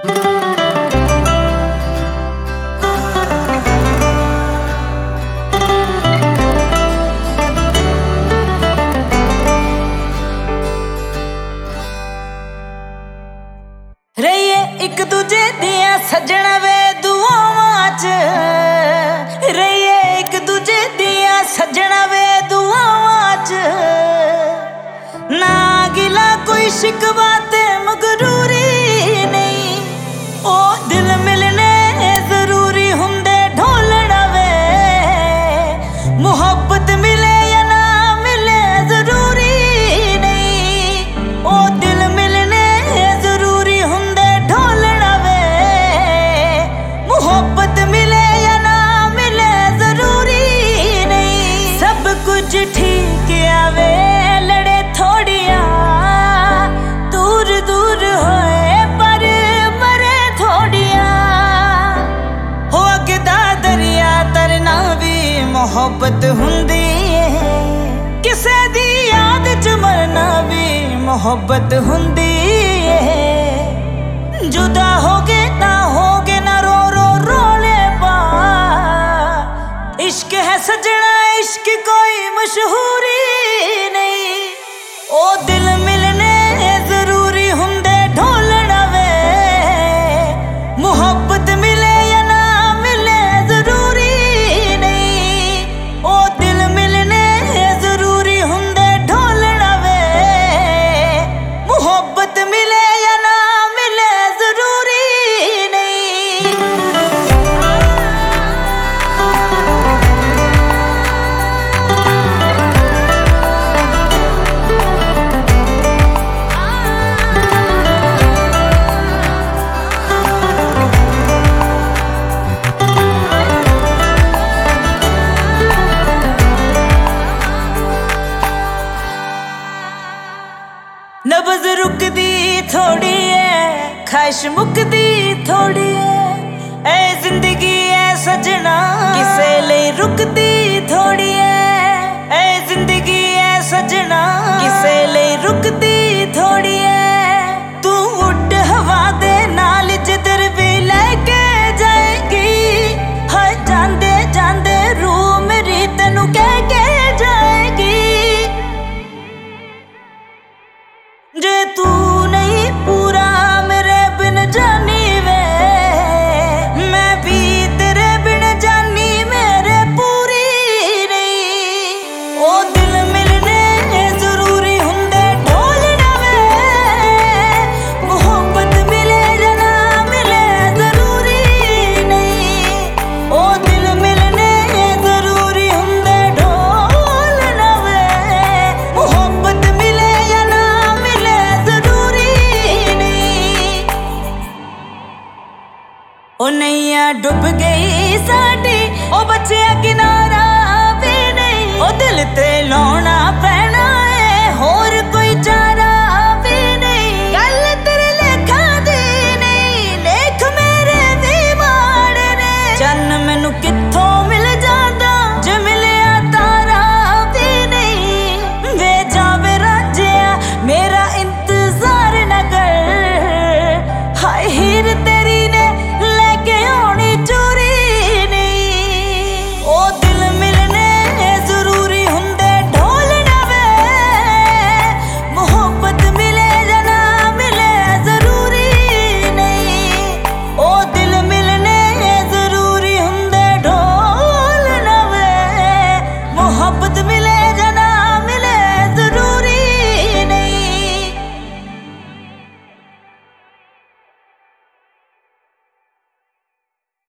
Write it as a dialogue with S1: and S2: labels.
S1: रहिए एक दूजे दिया सजण वे दुआवां च रहिए एक दूजे दिया सजण वे दुआवां च ना गिला कोई शिकवा ते मगरूरी नहीं ओ दिल मिलने जरूरी हुंदे ढोलण वे मुहब्बत मिले या ना मिले जरूरी नहीं ओ दिल मिलने जरूरी हुंदे ढोलण वे मुहब्बत मिले या ना मिले जरूरी नहीं सब कुछ ठीक आवे लड़े थोड़िया दूर दूर होए पर मरे थोड़िया हो अगदा दरिया तरना भी मुहब्बत हुंदी किसे दी याद च मरना भी मुहब्बत हुंदी जुदा होगे ना रो रो रोले पा इश्क है सजना इश्क कोई मशहूरी नहीं ओ दिल मिलने जरूरी हुंदे ढोलण वे मुहब्बत मिले या ना मिले जरूरी नहीं ओ दिल मिलने जरूरी हुंदे ढोलण वे मुहब्बत मिले या ना मिले जरूरी नहीं नब्ज़ रुकदी थोड़ी है ख्वाहिश मुकदी थोड़ी है ऐ जिंदगी है सजना किसे लिए रुकदी थोड़ी है ऐ जिंदगी है सजना किसे लिए रुकदी थोड़ी है तू उड़ हवा दे नाल जिधर भी लेके जाएगी हर जांदे जांदे रूह मेरी तेनू कह के जाएगी जे तू नहीं पूरा मेरे बिन जानी वे मैं भी तेरे बिन जानी मेरे पूरी नहीं ओ दिल मिलने जरूरी हुंदे ढोलण वे मुहब्बत मिले या ना मिले जरूरी नहीं ओ दिल मिलने जरूरी हुंदे ढोलण वे मुहब्बत मिले या ना मिले जरूरी नहीं ओ नैया डुब गई साडी ओ बच्चिया किनारा भी नहीं ओ दिल ते लाउणा